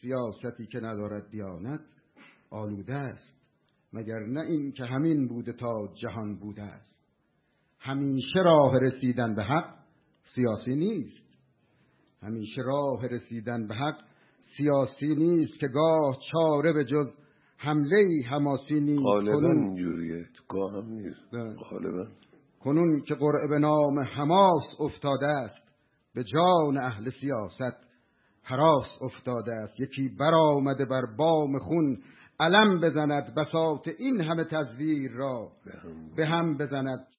سیاستی که ندارد دیانت آلوده است. مگر نه این که همین بوده تا جهان بوده است. همیشه راه رسیدن به حق سیاسی نیست. همیشه راه رسیدن به حق سیاسی نیست که گاه چاره به جز حمله حماسی نیست. غالبا اینجوریه، گاه هم نیست. غالبا کنون که قرعه به نام حماس افتاده است، به جان اهل سیاست هراس افتاده است. یکی برآمده بر بام خون علم بزند، بساط این همه تزویر را به هم بزند.